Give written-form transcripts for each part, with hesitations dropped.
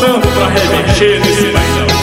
botando pra remexer nesse bailão.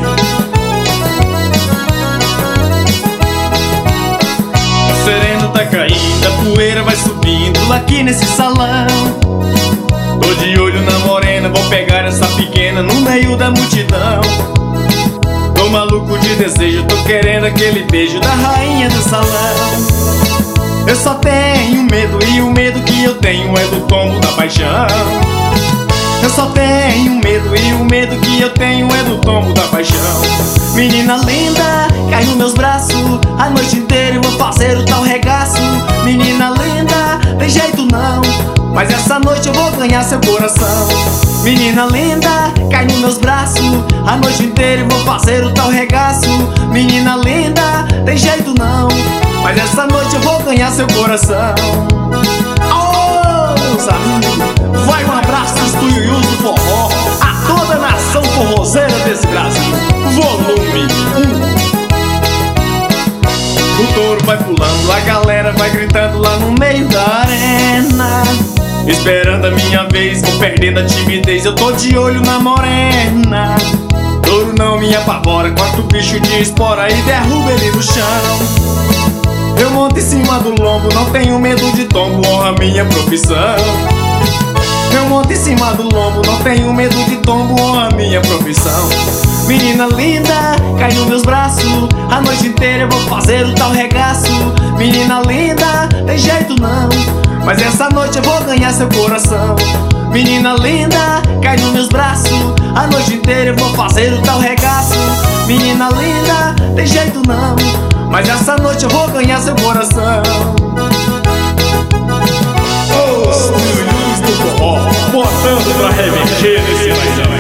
O sereno tá caindo, a poeira vai subindo aqui nesse salão. Tô de olho na morena, vou pegar essa pequena no meio da multidão. Tô maluco de desejo, tô querendo aquele beijo da rainha do salão. Eu só tenho medo e o medo que eu tenho é do tombo da paixão. Eu só tenho medo e o medo que eu tenho é do tombo da paixão. Menina linda, cai nos meus braços, a noite inteira eu vou fazer o tal regaço. Menina linda, tem jeito não, mas essa noite eu vou ganhar seu coração. Menina linda, cai nos meus braços, a noite inteira eu vou fazer o tal regaço. Menina linda, tem jeito não, mas essa noite eu vou ganhar seu coração. Oh, meus amigos, vai um abraço dos tuiuius do forró a toda a nação forrozeira desse Brasil. Volume 1. O touro vai pulando, a galera vai gritando lá no meio da arena, esperando a minha vez, vou perdendo a timidez, eu tô de olho na morena. Touro não me apavora, corta o bicho de espora e derruba ele no chão. Eu monto em cima do lombo, não tenho medo de tombo, honra minha profissão. Eu monto em cima do lombo, não tenho medo de tombo, honra minha profissão. Menina linda, cai nos meus braços, a noite inteira eu vou fazer o tal regaço. Menina linda, tem jeito não, mas essa noite eu vou ganhar seu coração. Menina linda, cai nos meus braços, a noite inteira eu vou fazer o tal regaço. Menina linda, tem jeito não, mas essa noite eu vou ganhar seu coração. Os tuiuius do forró, botando pra remexer nesse bailão.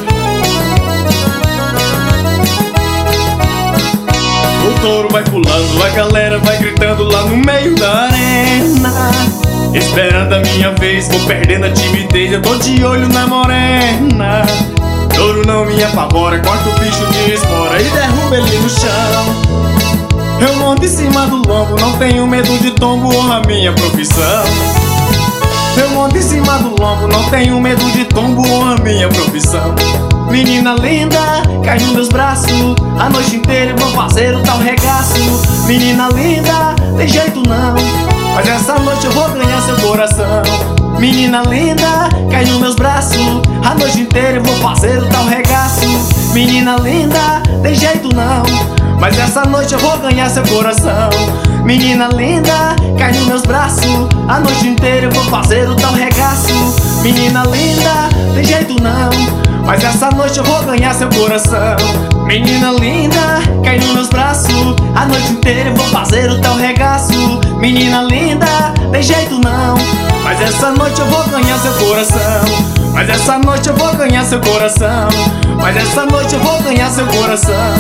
O touro vai pulando, a galera vai gritando lá no meio da arena, esperando a minha vez, vou perdendo a timidez, eu tô de olho na morena. Touro não me apavora, corta o bicho de espora e derruba ele no chão. Eu monto em cima do lombo, não tenho medo de tombo, honra minha profissão. Eu monto em cima do lombo, não tenho medo de tombo, honra minha profissão. Menina linda, cai nos meus braços, a noite inteira eu vou fazer o tal regaço. Menina linda, tem jeito não, mas essa noite eu vou ganhar seu coração. Menina linda, cai nos meus braços, a noite inteira eu vou fazer o tal regaço. Menina linda, tem jeito não, mas essa noite eu vou ganhar seu coração. Menina linda, cai nos meus braços, a noite inteira eu vou fazer o tal regaço. Menina linda, tem jeito não, mas essa noite eu vou ganhar seu coração. Menina linda, cai nos meus braços, a noite inteira eu vou fazer o tal regaço. Menina linda, tem jeito não, mas essa noite eu vou ganhar seu coração. Mas essa noite eu vou ganhar seu coração. Mas essa noite eu vou ganhar seu coração.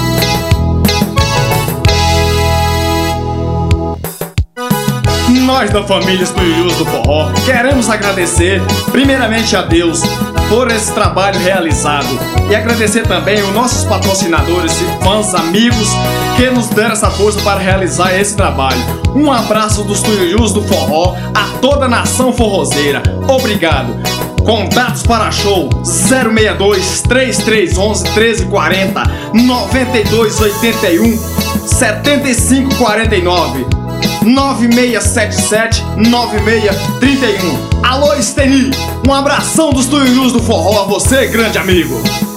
Nós da família Tuiuius do Forró queremos agradecer primeiramente a Deus por esse trabalho realizado e agradecer também os nossos patrocinadores, fãs, amigos que nos deram essa força para realizar esse trabalho. Um abraço dos Tuiuius do Forró a toda a nação forrozeira. Obrigado. Contatos para show 062 3311 1340 9281 7549 9677 9631. Alô, Steny, um abração dos Tuiuius do Forró a você, grande amigo.